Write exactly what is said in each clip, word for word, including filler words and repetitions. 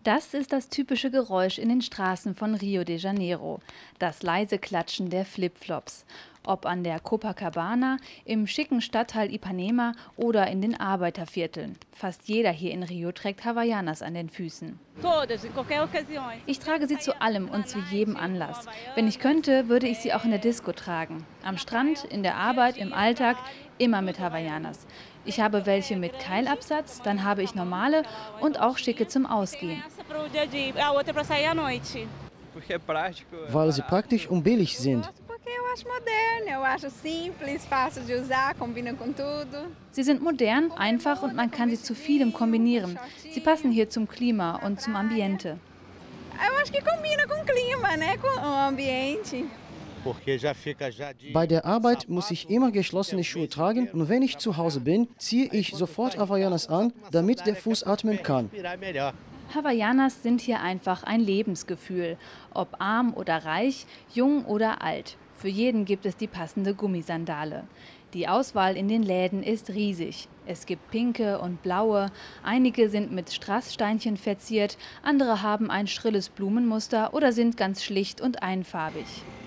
Das ist das typische Geräusch in den Straßen von Rio de Janeiro, das leise Klatschen der Flipflops. Ob an der Copacabana, im schicken Stadtteil Ipanema oder in den Arbeitervierteln. Fast jeder hier in Rio trägt Havaianas an den Füßen. Ich trage sie zu allem und zu jedem Anlass. Wenn ich könnte, würde ich sie auch in der Disco tragen. Am Strand, in der Arbeit, im Alltag, immer mit Havaianas. Ich habe welche mit Keilabsatz, dann habe ich normale und auch schicke zum Ausgehen. Weil sie praktisch und billig sind. Sie sind modern, einfach und man kann sie zu vielem kombinieren. Sie passen hier zum Klima und zum Ambiente. Bei der Arbeit muss ich immer geschlossene Schuhe tragen und wenn ich zu Hause bin, ziehe ich sofort Havaianas an, damit der Fuß atmen kann. Havaianas sind hier einfach ein Lebensgefühl. Ob arm oder reich, jung oder alt. Für jeden gibt es die passende Gummisandale. Die Auswahl in den Läden ist riesig. Es gibt pinke und blaue, einige sind mit Strasssteinchen verziert, andere haben ein schrilles Blumenmuster oder sind ganz schlicht und einfarbig.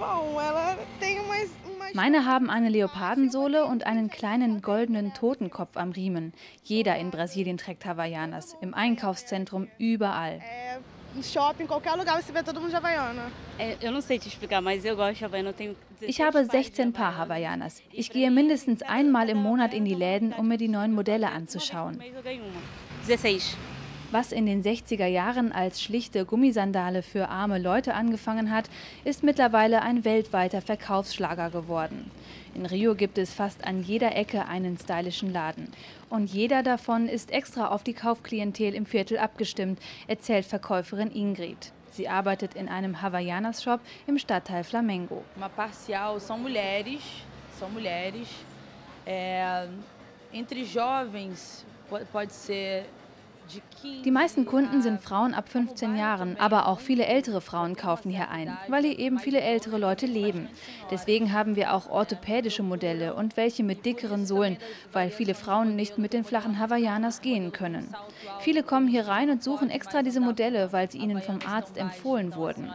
Meine haben eine Leopardensohle und einen kleinen goldenen Totenkopf am Riemen. Jeder in Brasilien trägt Havaianas, im Einkaufszentrum, überall. Ich habe sechzehn Paar Havaianas. Ich gehe mindestens einmal im Monat in die Läden, um mir die neuen Modelle anzuschauen. Was in den sechziger Jahren als schlichte Gummisandale für arme Leute angefangen hat, ist mittlerweile ein weltweiter Verkaufsschlager geworden. In Rio gibt es fast an jeder Ecke einen stylischen Laden. Und jeder davon ist extra auf die Kaufklientel im Viertel abgestimmt, erzählt Verkäuferin Ingrid. Sie arbeitet in einem Havaianas-Shop im Stadtteil Flamengo. Uma parcial são mulheres, são mulheres. É, entre jovens pode ser. Die meisten Kunden sind Frauen ab fünfzehn Jahren, aber auch viele ältere Frauen kaufen hier ein, weil hier eben viele ältere Leute leben. Deswegen haben wir auch orthopädische Modelle und welche mit dickeren Sohlen, weil viele Frauen nicht mit den flachen Havaianas gehen können. Viele kommen hier rein und suchen extra diese Modelle, weil sie ihnen vom Arzt empfohlen wurden.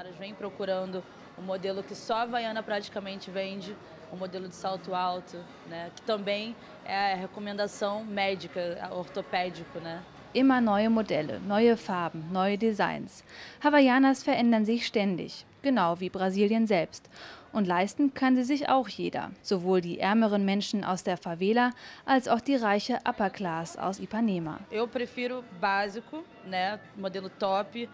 O modelo de salto alto, né, que também é a recomendação médica, ortopédico, né? Immer neue Modelle, neue Farben, neue Designs. Havaianas verändern sich ständig, genau wie Brasilien selbst. Und leisten kann sie sich auch jeder, sowohl die ärmeren Menschen aus der Favela als auch die reiche Upper Class aus Ipanema. Eu prefiro básico, né, modelo top.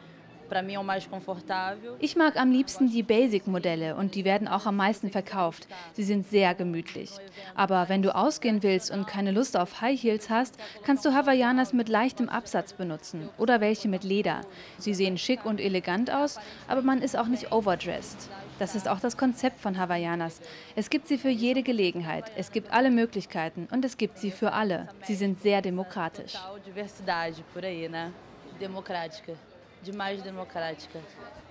Ich mag am liebsten die Basic-Modelle und die werden auch am meisten verkauft. Sie sind sehr gemütlich. Aber wenn du ausgehen willst und keine Lust auf High Heels hast, kannst du Havaianas mit leichtem Absatz benutzen oder welche mit Leder. Sie sehen schick und elegant aus, aber man ist auch nicht overdressed. Das ist auch das Konzept von Havaianas. Es gibt sie für jede Gelegenheit, es gibt alle Möglichkeiten und es gibt sie für alle. Sie sind sehr demokratisch. Democrática, demais democrática.